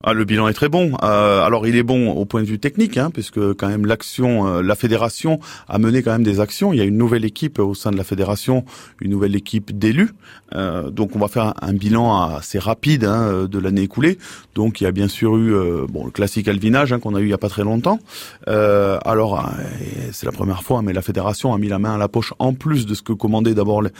Le bilan est très bon. Alors il est bon au point de vue technique, puisque quand même la fédération a mené quand même des actions. Il y a une nouvelle équipe au sein de la fédération, une nouvelle équipe d'élus. Donc on va faire un bilan assez rapide de l'année écoulée. Donc il y a bien sûr eu le classique alvinage qu'on a eu il y a pas très longtemps. C'est la première fois, mais la fédération a mis la main à la poche en plus de ce que commandaient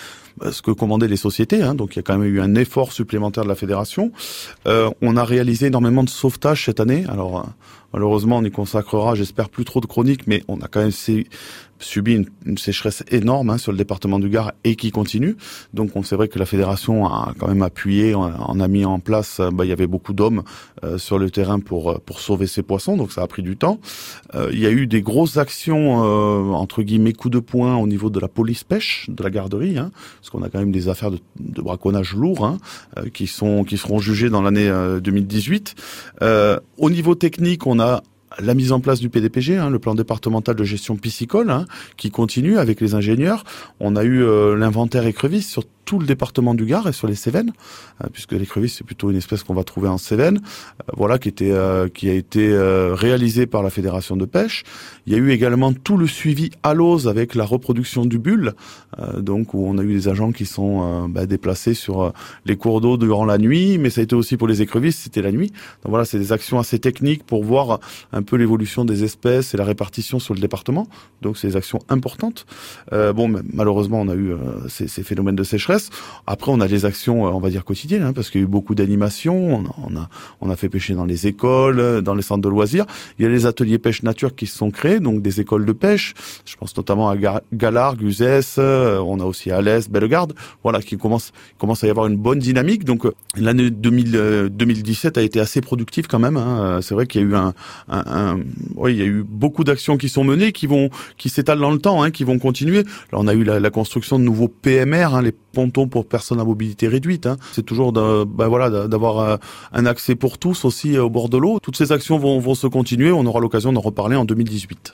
les sociétés. Donc il y a quand même eu un effort supplémentaire de la fédération. On a réalisé énormément de sauvetage cette année. Alors malheureusement, on y consacrera, j'espère, plus trop de chroniques, mais on a quand même subi une sécheresse énorme sur le département du Gard et qui continue. Donc c'est vrai que la fédération a quand même appuyé, on a mis en place, il y avait beaucoup d'hommes sur le terrain pour sauver ces poissons, donc ça a pris du temps. Il y a eu des grosses actions entre guillemets coups de poing au niveau de la police pêche de la garderie, parce qu'on a quand même des affaires de braconnage lourds qui seront jugées dans l'année 2018. Au niveau technique, on a la mise en place du PDPG, le plan départemental de gestion piscicole, qui continue avec les ingénieurs. On a eu l'inventaire écrevisse sur tout le département du Gard et sur les Cévennes, puisque l'écrevisse c'est plutôt une espèce qu'on va trouver en Cévennes, qui a été réalisé par la fédération de pêche. Il y a eu également tout le suivi à l'ose avec la reproduction du bulle, donc où on a eu des agents qui sont déplacés sur les cours d'eau durant la nuit, mais ça a été aussi pour les écrevisses, c'était la nuit. Donc voilà, c'est des actions assez techniques pour voir un peu l'évolution des espèces et la répartition sur le département. Donc c'est des actions importantes. Malheureusement, on a eu ces phénomènes de sécheresse. Après, on a des actions, on va dire quotidiennes, parce qu'il y a eu beaucoup d'animations. On a fait pêcher dans les écoles, dans les centres de loisirs. Il y a les ateliers pêche nature qui se sont créés, donc des écoles de pêche. Je pense notamment à Galargues, Uzès. On a aussi Alès, Bellegarde. Voilà, qui commence à y avoir une bonne dynamique. Donc l'année 2017 a été assez productive quand même. C'est vrai qu'il y a eu il y a eu beaucoup d'actions qui sont menées, qui s'étalent dans le temps, qui vont continuer. Là, on a eu la construction de nouveaux PMR, les pontons pour personnes à mobilité réduite. C'est toujours d'avoir un accès pour tous aussi au bord de l'eau. Toutes ces actions vont se continuer. On aura l'occasion d'en reparler en 2018.